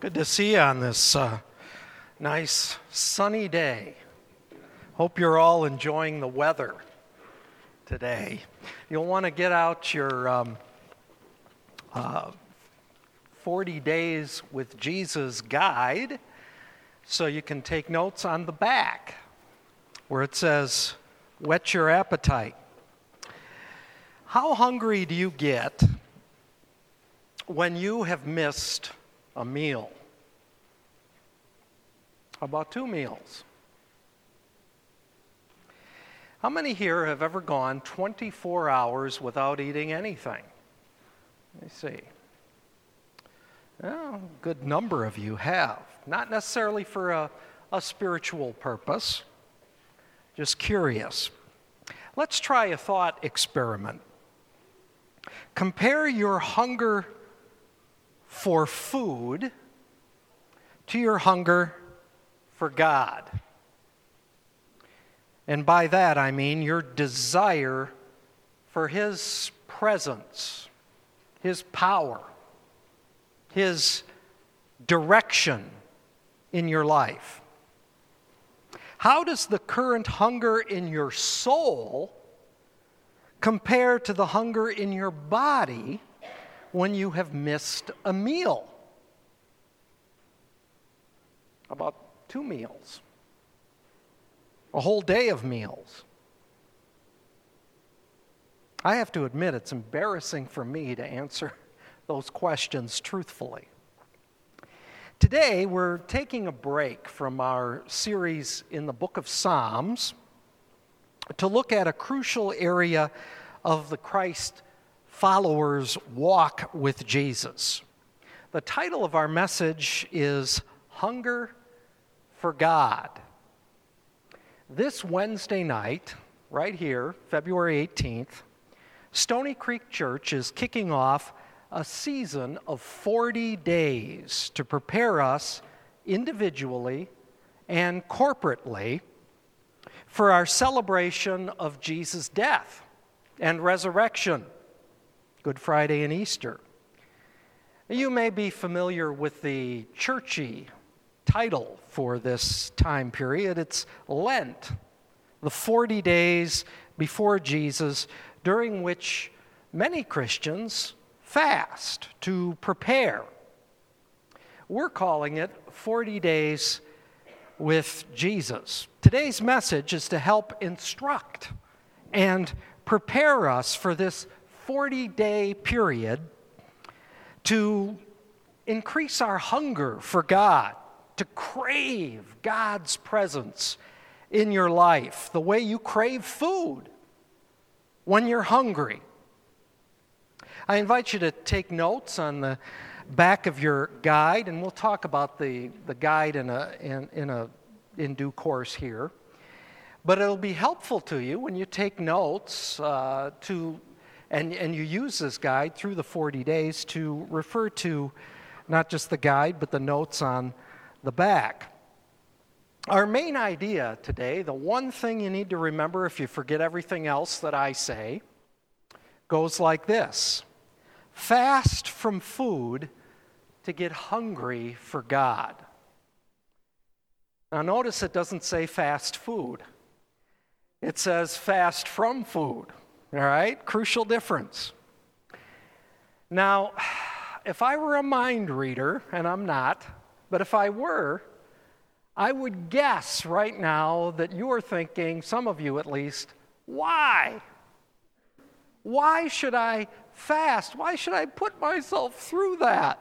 Good to see you on this nice sunny day. Hope you're all enjoying the weather today. You'll want to get out your 40 Days with Jesus guide so you can take notes on the back where it says, whet your appetite. How hungry do you get when you have missed a meal? How about 2 meals? How many here have ever gone 24 hours without eating anything? Let me see. Well, a good number of you have. Not necessarily for a spiritual purpose, just curious. Let's try a thought experiment. Compare your hunger for food to your hunger for God. And by that I mean your desire for His presence, His power, His direction in your life. How does the current hunger in your soul compare to the hunger in your body when you have missed a meal? About 2 meals. A whole day of meals. I have to admit, it's embarrassing for me to answer those questions truthfully. Today, we're taking a break from our series in the book of Psalms to look at a crucial area of the Christ followers' walk with Jesus. The title of our message is Hunger for God. This Wednesday night, right here, February 18th, Stony Creek Church is kicking off a season of 40 days to prepare us individually and corporately for our celebration of Jesus' death and resurrection, Good Friday and Easter. You may be familiar with the churchy title for this time period. It's Lent, the 40 days before Jesus, during which many Christians fast to prepare. We're calling it 40 Days with Jesus. Today's message is to help instruct and prepare us for this 40-day period to increase our hunger for God, to crave God's presence in your life, the way you crave food when you're hungry. I invite you to take notes on the back of your guide, and we'll talk about the guide in due course here. But it'll be helpful to you when you take notes and you use this guide through the 40 days to refer to not just the guide, but the notes on the back. Our main idea today, the one thing you need to remember if you forget everything else that I say, goes like this. Fast from food to get hungry for God. Now notice it doesn't say fast food. It says fast from food. All right? Crucial difference. Now, if I were a mind reader, and I'm not, but if I were, I would guess right now that you are thinking, some of you at least, why? Why should I fast? Why should I put myself through that?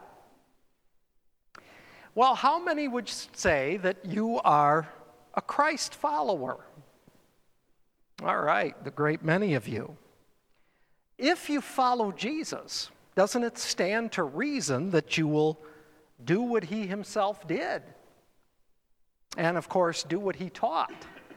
Well, how many would say that you are a Christ follower? All right, the great many of you. If you follow Jesus, doesn't it stand to reason that you will do what He Himself did? And, of course, do what He taught.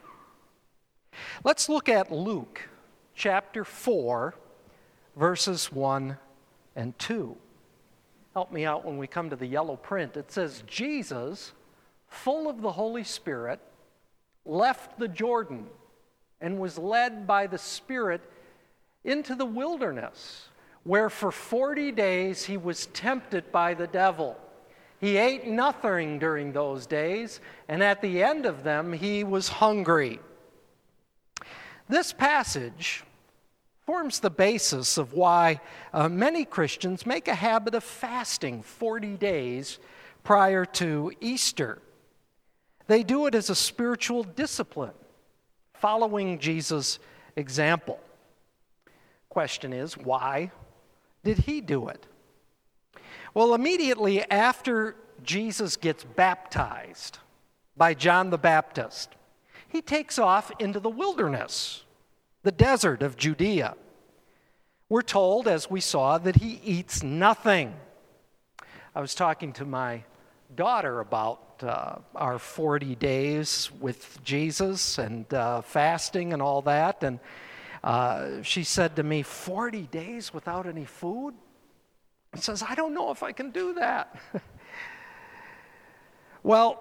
Let's look at Luke chapter 4, verses 1 and 2. Help me out when we come to the yellow print. It says, Jesus, full of the Holy Spirit, left the Jordan and was led by the Spirit into the wilderness, where for 40 days he was tempted by the devil. He ate nothing during those days, and at the end of them, he was hungry. This passage forms the basis of why many Christians make a habit of fasting 40 days prior to Easter. They do it as a spiritual discipline, following Jesus' example. Question is, why did he do it? Well, immediately after Jesus gets baptized by John the Baptist, he takes off into the wilderness, the desert of Judea. We're told, as we saw, that he eats nothing. I was talking to my daughter about our 40 days with Jesus and fasting and all that, and she said to me, 40 days without any food? She says, I don't know if I can do that. Well,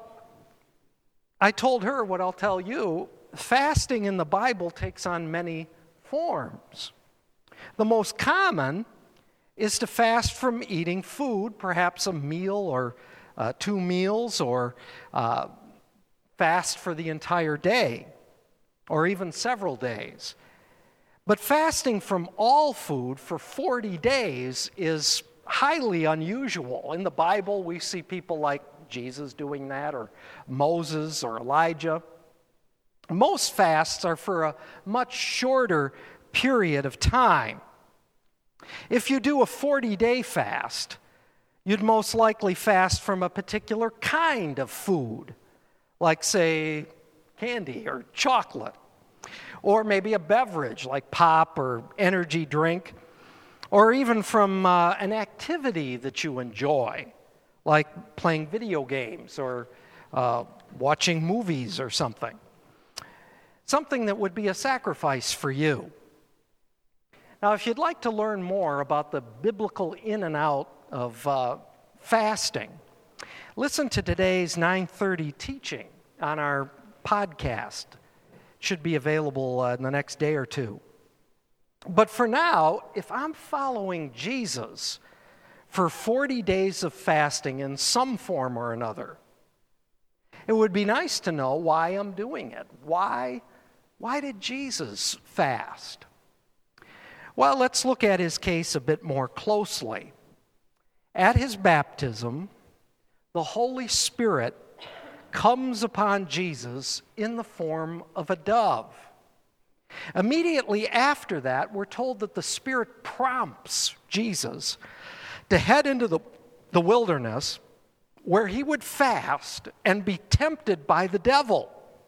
I told her what I'll tell you. Fasting in the Bible takes on many forms. The most common is to fast from eating food, perhaps a meal or 2 meals, or fast for the entire day, or even several days. But fasting from all food for 40 days is highly unusual. In the Bible, we see people like Jesus doing that, or Moses or Elijah. Most fasts are for a much shorter period of time. If you do a 40-day fast, you'd most likely fast from a particular kind of food, like, say, candy or chocolate, or maybe a beverage like pop or energy drink, or even from an activity that you enjoy, like playing video games or watching movies or something. Something that would be a sacrifice for you. Now, if you'd like to learn more about the biblical in and out of fasting, listen to today's 9:30 teaching on our podcast. It should be available in the next day or two. But for now, if I'm following Jesus for 40 days of fasting in some form or another, it would be nice to know why I'm doing it. Why did Jesus fast? Well, let's look at his case a bit more closely. At his baptism, the Holy Spirit comes upon Jesus in the form of a dove. Immediately after that, we're told that the Spirit prompts Jesus to head into the wilderness where he would fast and be tempted by the devil.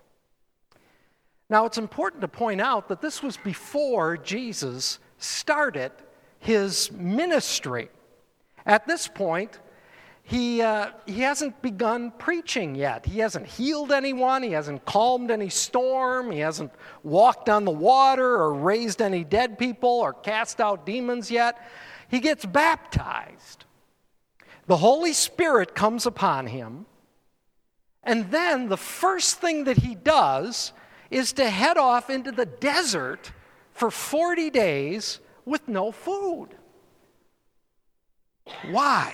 Now, it's important to point out that this was before Jesus started his ministry. At this point, he hasn't begun preaching yet. He hasn't healed anyone. He hasn't calmed any storm. He hasn't walked on the water or raised any dead people or cast out demons yet. He gets baptized. The Holy Spirit comes upon him. And then the first thing that he does is to head off into the desert for 40 days with no food. Why?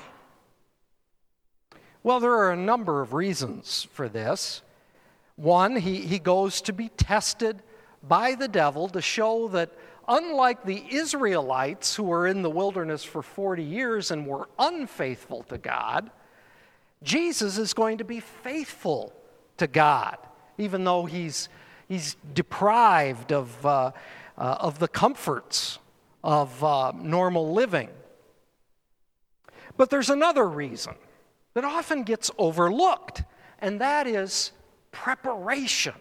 Well, there are a number of reasons for this. One, he goes to be tested by the devil to show that unlike the Israelites who were in the wilderness for 40 years and were unfaithful to God, Jesus is going to be faithful to God, even though he's deprived of the comforts of normal living. But there's another reason that often gets overlooked, and that is preparation.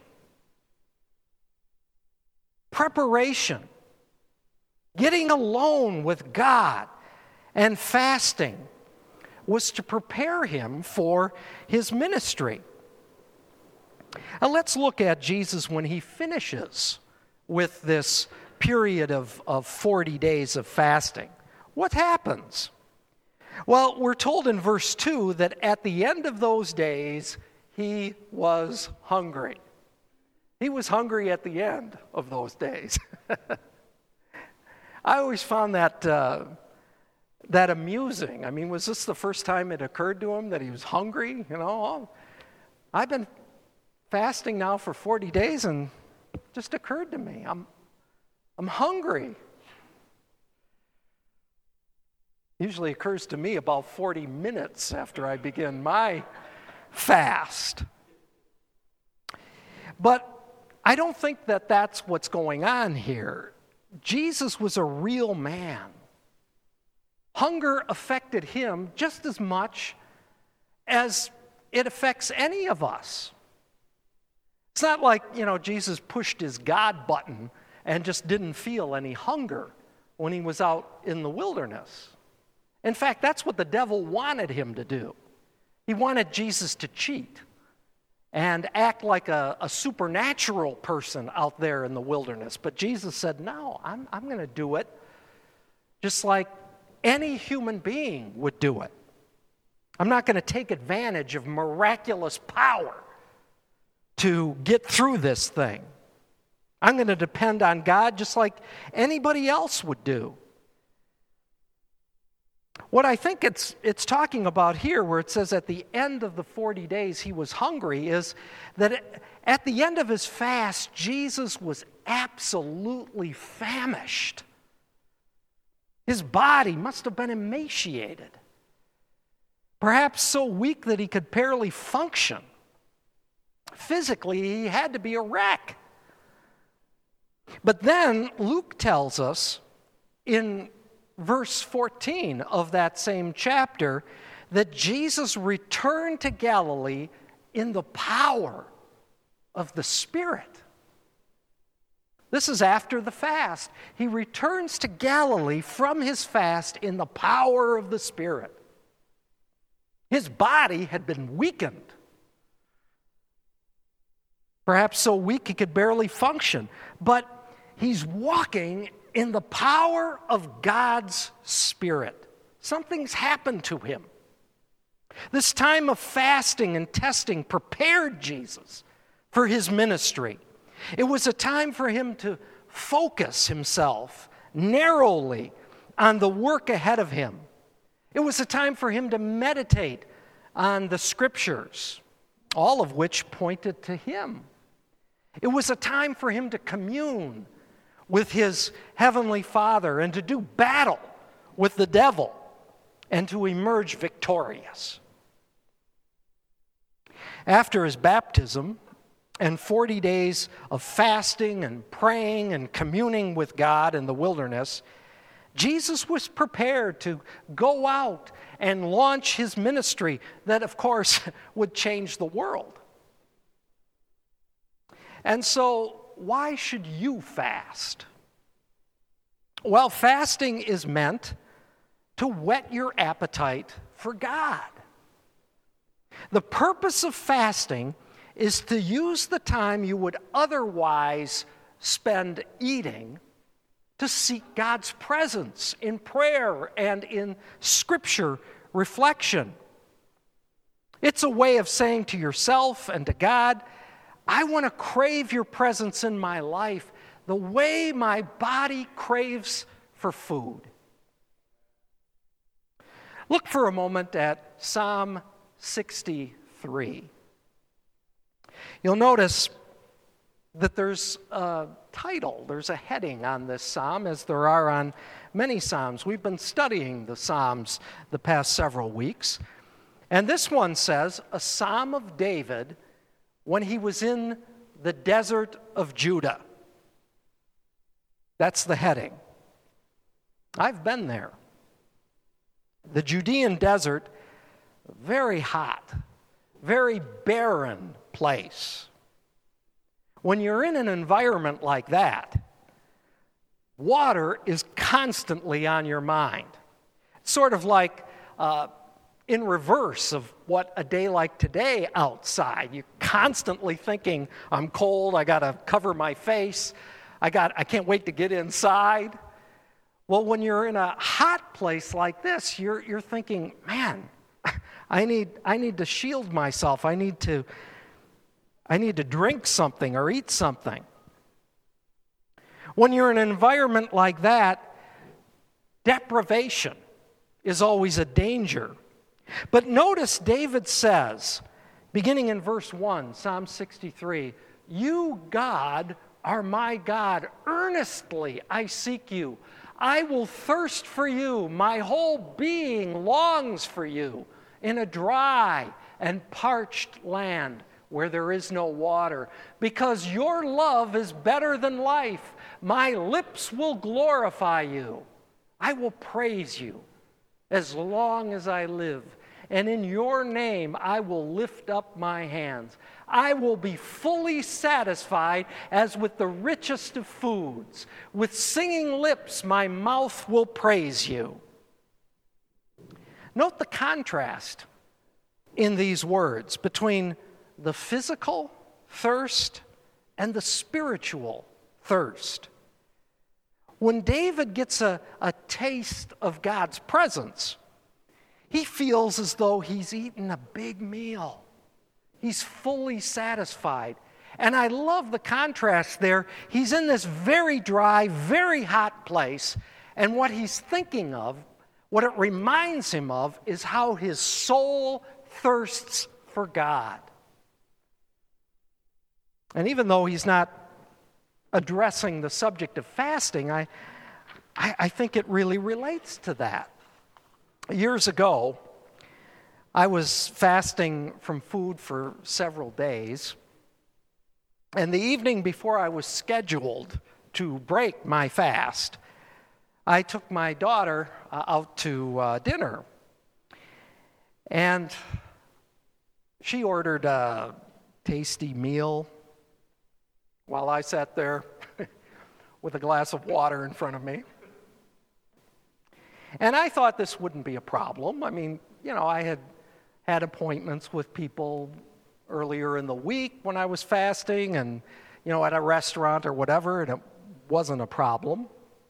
Preparation. Getting alone with God and fasting was to prepare him for his ministry. Now let's look at Jesus when he finishes with this period of 40 days of fasting. What happens? Well, we're told in verse 2 that at the end of those days, he was hungry. He was hungry at the end of those days. I always found that that amusing? I mean, was this the first time it occurred to him that he was hungry? You know, I've been fasting now for 40 days and it just occurred to me, I'm hungry. Usually occurs to me about 40 minutes after I begin my fast. But I don't think that that's what's going on here. Jesus was a real man. Hunger affected him just as much as it affects any of us. It's not like, Jesus pushed his God button and just didn't feel any hunger when he was out in the wilderness. In fact, that's what the devil wanted him to do. He wanted Jesus to cheat and act like a supernatural person out there in the wilderness. But Jesus said, no, I'm going to do it just like any human being would do it. I'm not going to take advantage of miraculous power to get through this thing. I'm going to depend on God just like anybody else would do. What I think it's talking about here, where it says at the end of the 40 days he was hungry, is that at the end of his fast, Jesus was absolutely famished. His body must have been emaciated, perhaps so weak that he could barely function. Physically, he had to be a wreck. But then Luke tells us in verse 14 of that same chapter that Jesus returned to Galilee in the power of the Spirit. This is after the fast. He returns to Galilee from his fast in the power of the Spirit. His body had been weakened, perhaps so weak he could barely function, but he's walking in the power of God's Spirit. Something's happened to him. This time of fasting and testing prepared Jesus for his ministry. It was a time for him to focus himself narrowly on the work ahead of him. It was a time for him to meditate on the Scriptures, all of which pointed to him. It was a time for him to commune with his heavenly Father and to do battle with the devil and to emerge victorious. After his baptism and 40 days of fasting and praying and communing with God in the wilderness, Jesus was prepared to go out and launch his ministry that, of course, would change the world. And so, why should you fast? Well, fasting is meant to whet your appetite for God. The purpose of fasting is to use the time you would otherwise spend eating to seek God's presence in prayer and in Scripture reflection. It's a way of saying to yourself and to God, I want to crave your presence in my life the way my body craves for food. Look for a moment at Psalm 63. You'll notice that there's a title, there's a heading on this psalm, as there are on many psalms. We've been studying the psalms the past several weeks. And this one says, a psalm of David when he was in the desert of Judah. That's the heading. I've been there. The Judean desert, very hot, very barren place. When you're in an environment like that, water is constantly on your mind. It's sort of like in reverse of what a day like today outside. You're constantly thinking, I'm cold, I got to cover my face, I can't wait to get inside. Well, when you're in a hot place like this, you're thinking, man, I need to shield myself. I need to drink something or eat something. When you're in an environment like that, deprivation is always a danger. But notice David says, beginning in verse 1, Psalm 63, "You, God, are my God. Earnestly I seek you. I will thirst for you. My whole being longs for you in a dry and parched land where there is no water. Because your love is better than life, my lips will glorify you. I will praise you as long as I live. And in your name I will lift up my hands. I will be fully satisfied as with the richest of foods. With singing lips my mouth will praise you." Note the contrast in these words between the physical thirst and the spiritual thirst. When David gets a taste of God's presence, he feels as though he's eaten a big meal. He's fully satisfied. And I love the contrast there. He's in this very dry, very hot place, and what he's thinking of, what it reminds him of, is how his soul thirsts for God. And even though he's not addressing the subject of fasting, I think it really relates to that. Years ago, I was fasting from food for several days, and the evening before I was scheduled to break my fast, I took my daughter out to dinner, and she ordered a tasty meal while I sat there with a glass of water in front of me. And I thought this wouldn't be a problem. I mean, I had had appointments with people earlier in the week when I was fasting and, at a restaurant or whatever, and it wasn't a problem.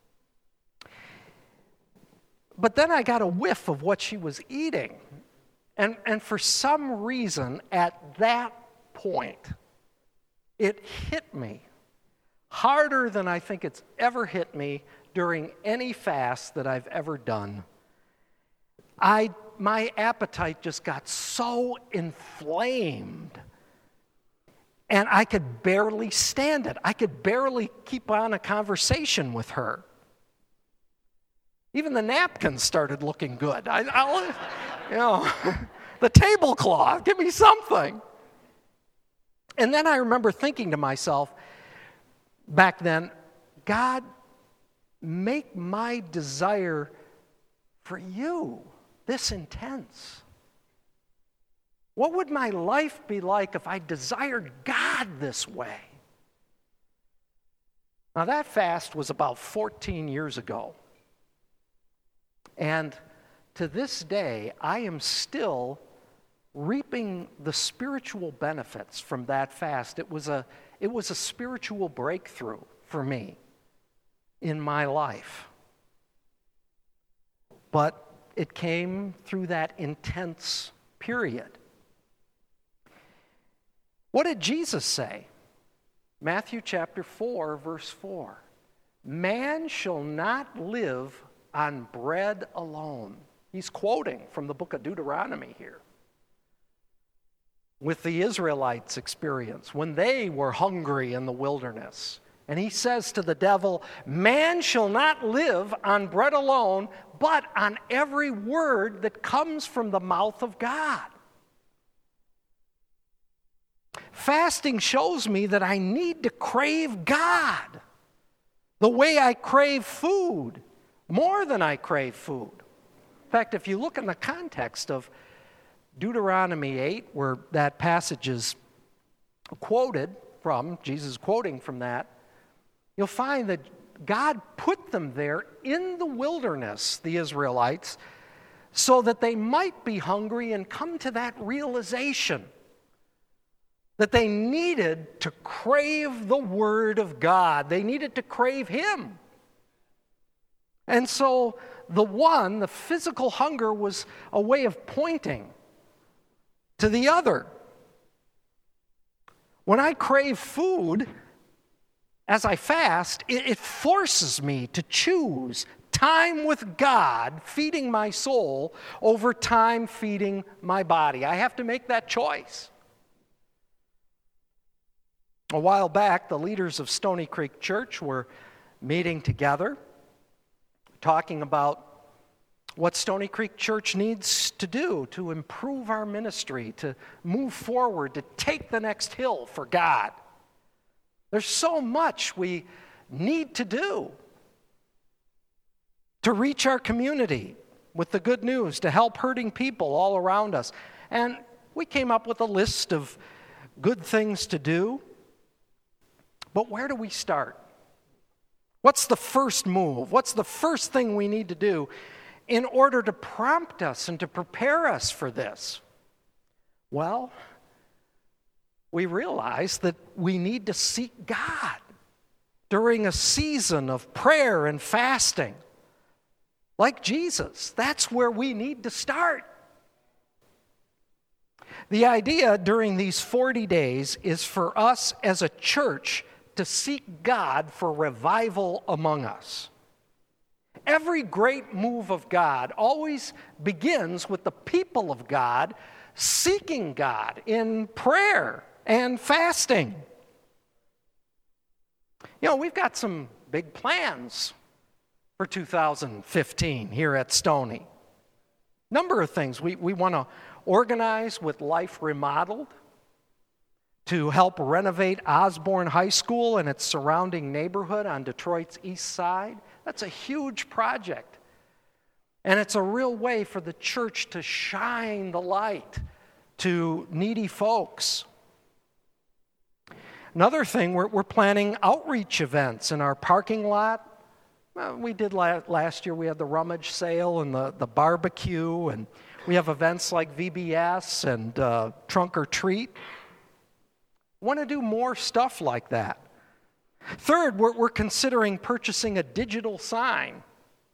But then I got a whiff of what she was eating. And for some reason, at that point, it hit me harder than I think it's ever hit me during any fast that I've ever done. My appetite just got so inflamed, and I could barely stand it. I could barely keep on a conversation with her. Even the napkins started looking good. The tablecloth, give me something. And then I remember thinking to myself back then, God, make my desire for you this intense. What would my life be like if I desired God this way? Now, that fast was about 14 years ago. And to this day, I am still reaping the spiritual benefits from that fast. It was a spiritual breakthrough for me in my life. But it came through that intense period. What did Jesus say? Matthew chapter 4, verse 4. "Man shall not live on bread alone." He's quoting from the book of Deuteronomy here. With the Israelites' experience when they were hungry in the wilderness. And he says to the devil, "Man shall not live on bread alone, but on every word that comes from the mouth of God." Fasting shows me that I need to crave God the way I crave food, more than I crave food. In fact, if you look in the context of Deuteronomy 8, where that passage is quoted from, Jesus quoting from that, you'll find that God put them there in the wilderness, the Israelites, so that they might be hungry and come to that realization that they needed to crave the Word of God. They needed to crave Him. And so the physical hunger, was a way of pointing to the other. When I crave food, as I fast, it forces me to choose time with God feeding my soul over time feeding my body. I have to make that choice. A while back, the leaders of Stony Creek Church were meeting together, talking about what Stony Creek Church needs to do to improve our ministry, to move forward, to take the next hill for God. There's so much we need to do to reach our community with the good news, to help hurting people all around us. And we came up with a list of good things to do. But where do we start? What's the first move? What's the first thing we need to do in order to prompt us and to prepare us for this? Well, we realize that we need to seek God during a season of prayer and fasting. Like Jesus, that's where we need to start. The idea during these 40 days is for us as a church to seek God for revival among us. Every great move of God always begins with the people of God seeking God in prayer and fasting. You know, we've got some big plans for 2015 here at Stony. Number of things. We want to organize with Life Remodeled to help renovate Osborne High School and its surrounding neighborhood on Detroit's east side. That's a huge project. And it's a real way for the church to shine the light to needy folks. Another thing, we're planning outreach events in our parking lot. We did last year, we had the rummage sale and the barbecue, and we have events like VBS and Trunk or Treat. Want to do more stuff like that. Third, we're considering purchasing a digital sign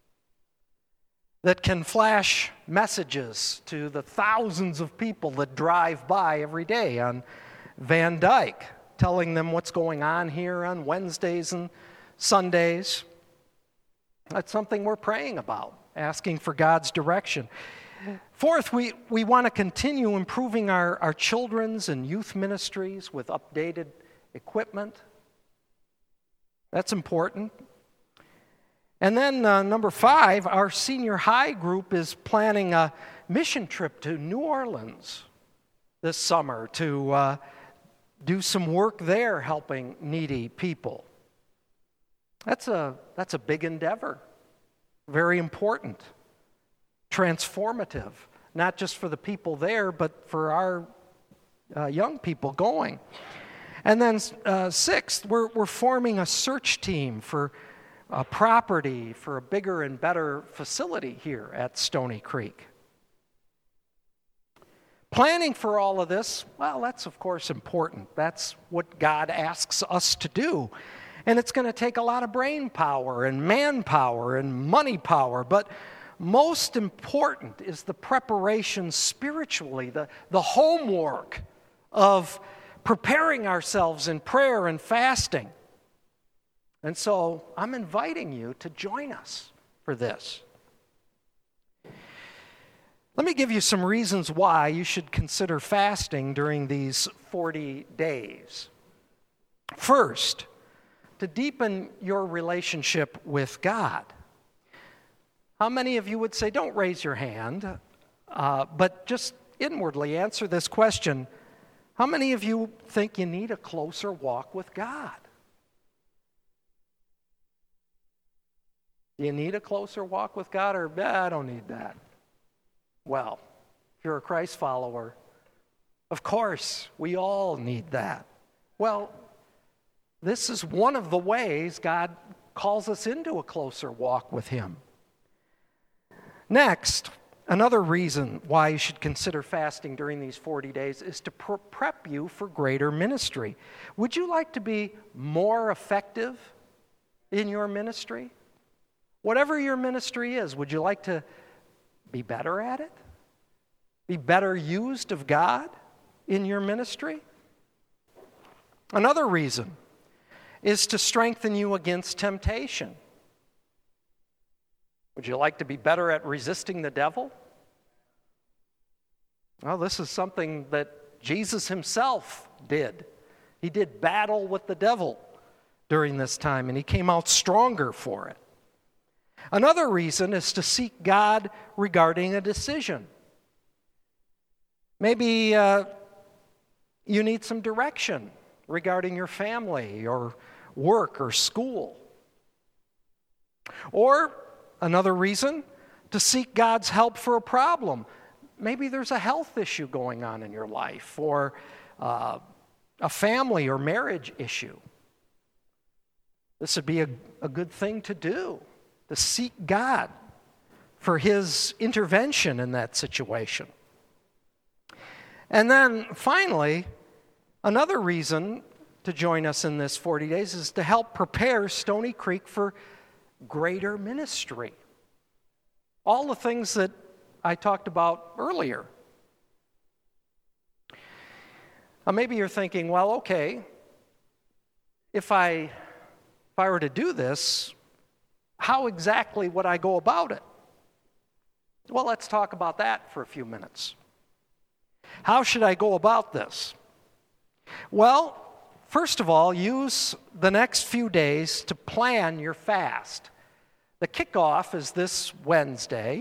that can flash messages to the thousands of people that drive by every day on Van Dyke, telling them what's going on here on Wednesdays and Sundays. That's something we're praying about, asking for God's direction. Fourth, we want to continue improving our children's and youth ministries with updated equipment. That's important. And then number 5, our senior high group is planning a mission trip to New Orleans this summer to do some work there helping needy people. That's a big endeavor, very important, transformative, not just for the people there, but for our young people going. And then 6th, we're forming a search team for a property for a bigger and better facility here at Stony Creek. Planning for all of this, well, that's of course important. That's what God asks us to do. And it's going to take a lot of brain power and manpower and money power. But most important is the preparation spiritually, the homework of preparing ourselves in prayer and fasting. And so I'm inviting you to join us for this. Let me give you some reasons why you should consider fasting during these 40 days. First, to deepen your relationship with God. How many of you would say, don't raise your hand, but just inwardly answer this question. How many of you think you need a closer walk with God? Do you need a closer walk with God, or I don't need that? Well, if you're a Christ follower, of course, we all need that. Well, this is one of the ways God calls us into a closer walk with Him. Next, another reason why you should consider fasting during these 40 days is to prep you for greater ministry. Would you like to be more effective in your ministry? Whatever your ministry is, would you like to be better at it? Be better used of God in your ministry? Another reason – is to strengthen you against temptation. Would you like to be better at resisting the devil? Well, this is something that Jesus himself did. He did battle with the devil during this time, and he came out stronger for it. Another reason is to seek God regarding a decision. Maybe you need some direction regarding your family or work or school. Or another reason, to seek God's help for a problem. Maybe there's a health issue going on in your life, or a family or marriage issue. This would be a good thing to do, to seek God for his intervention in that situation. And then finally, another reason to join us in this 40 days is to help prepare Stony Creek for greater ministry. All the things that I talked about earlier. Now maybe you're thinking, well, okay, if I were to do this, how exactly would I go about it? Well, let's talk about that for a few minutes. How should I go about this? Well, first of all, use the next few days to plan your fast. The kickoff is this Wednesday.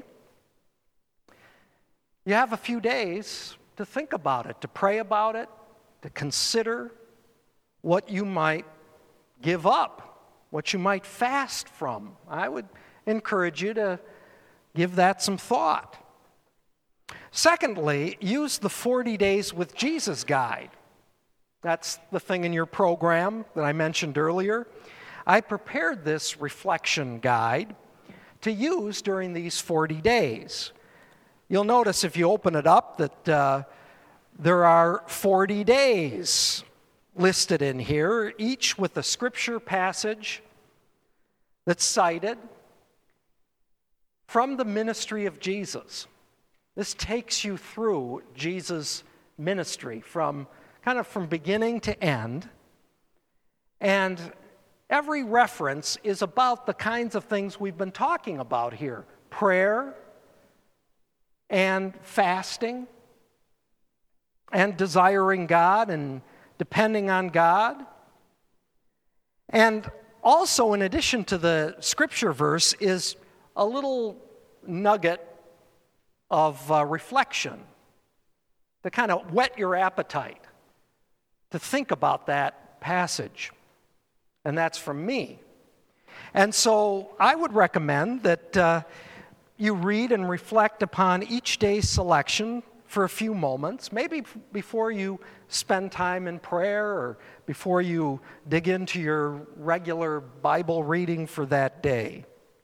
You have a few days to think about it, to pray about it, to consider what you might give up, what you might fast from. I would encourage you to give that some thought. Secondly, use the 40 Days with Jesus guide. That's the thing in your program that I mentioned earlier. I prepared this reflection guide to use during these 40 days. You'll notice if you open it up that there are 40 days listed in here, each with a scripture passage that's cited from the ministry of Jesus. This takes you through Jesus' ministry from beginning to end. And every reference is about the kinds of things we've been talking about here. Prayer and fasting and desiring God and depending on God. And also, in addition to the scripture verse, is a little nugget of reflection to kind of whet your appetite to think about that passage. And that's from me. And so I would recommend that you read and reflect upon each day's selection for a few moments, maybe before you spend time in prayer or before you dig into your regular Bible reading for that day.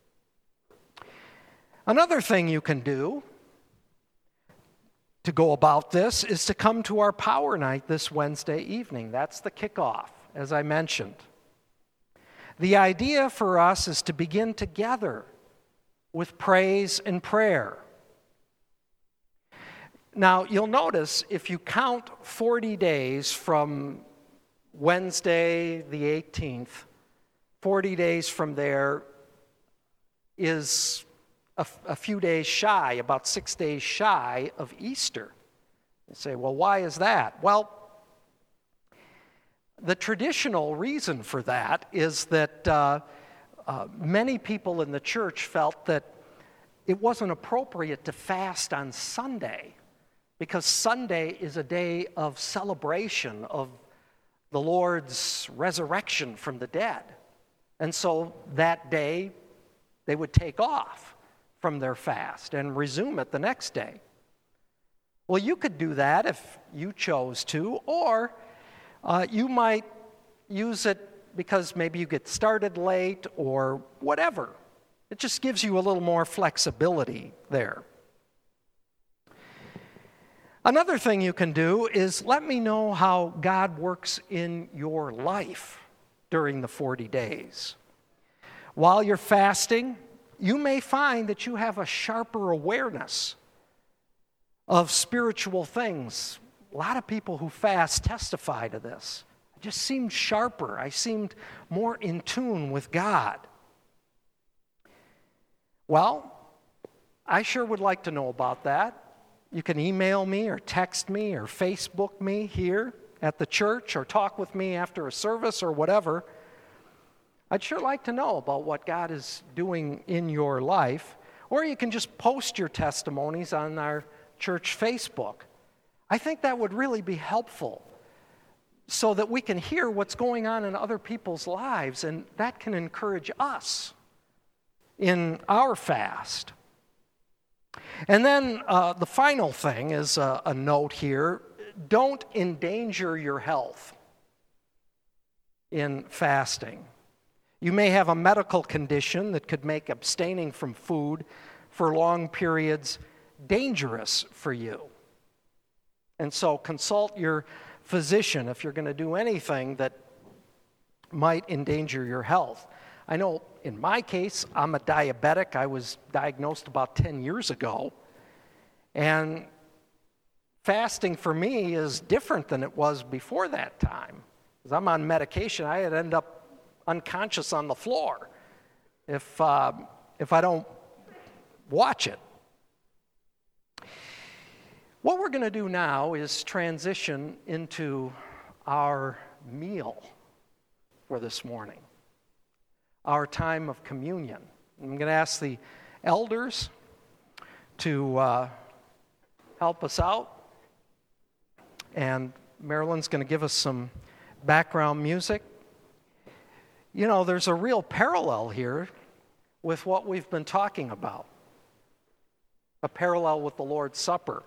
Another thing you can do to go about this is to come to our Power Night this Wednesday evening. That's the kickoff, as I mentioned. The idea for us is to begin together with praise and prayer. Now, you'll notice if you count 40 days from Wednesday the 18th, 40 days from there is a few days shy, about 6 days shy of Easter. You say, well, why is that? Well, the traditional reason for that is that many people in the church felt that it wasn't appropriate to fast on Sunday because Sunday is a day of celebration of the Lord's resurrection from the dead. And so that day they would take off from their fast and resume it the next day. Well, you could do that if you chose to, or you might use it because maybe you get started late or whatever. It just gives you a little more flexibility there. Another thing you can do is let me know how God works in your life during the 40 days. While you're fasting, you may find that you have a sharper awareness of spiritual things. A lot of people who fast testify to this. I just seemed sharper. I seemed more in tune with God. Well, I sure would like to know about that. You can email me or text me or Facebook me here at the church or talk with me after a service or whatever. I'd sure like to know about what God is doing in your life. Or you can just post your testimonies on our church Facebook. I think that would really be helpful so that we can hear what's going on in other people's lives, and that can encourage us in our fast. And then the final thing is a note here. Don't endanger your health in fasting. You may have a medical condition that could make abstaining from food for long periods dangerous for you. And so consult your physician if you're going to do anything that might endanger your health. I know in my case, I'm a diabetic. I was diagnosed about 10 years ago. And fasting for me is different than it was before that time. Because I'm on medication, I'd end up unconscious on the floor if I don't watch it. What we're going to do now is transition into our meal for this morning, our time of communion. I'm going to ask the elders to help us out, and Marilyn's going to give us some background music. You know, there's a real parallel here with what we've been talking about, a parallel with the Lord's Supper.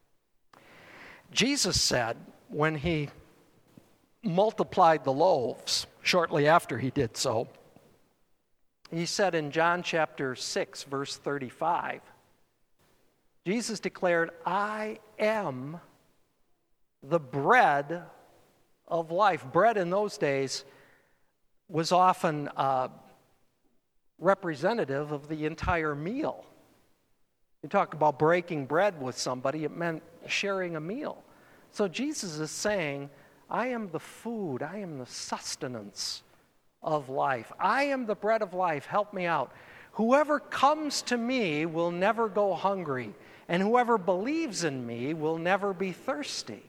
Jesus said when he multiplied the loaves, shortly after he did so, he said in John chapter 6, verse 35, Jesus declared, "I am the bread of life." Bread in those days was often representative of the entire meal. You talk about breaking bread with somebody, it meant sharing a meal. So Jesus is saying, I am the food, I am the sustenance of life. I am the bread of life, help me out. Whoever comes to me will never go hungry, and whoever believes in me will never be thirsty.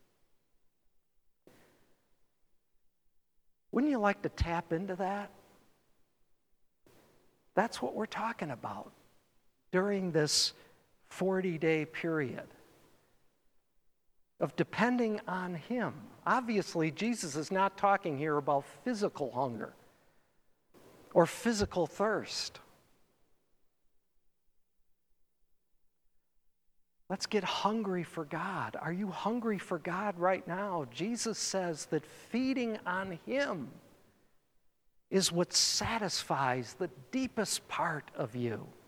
Wouldn't you like to tap into that? That's what we're talking about during this 40-day period of depending on Him. Obviously, Jesus is not talking here about physical hunger or physical thirst. Let's get hungry for God. Are you hungry for God right now? Jesus says that feeding on Him is what satisfies the deepest part of you.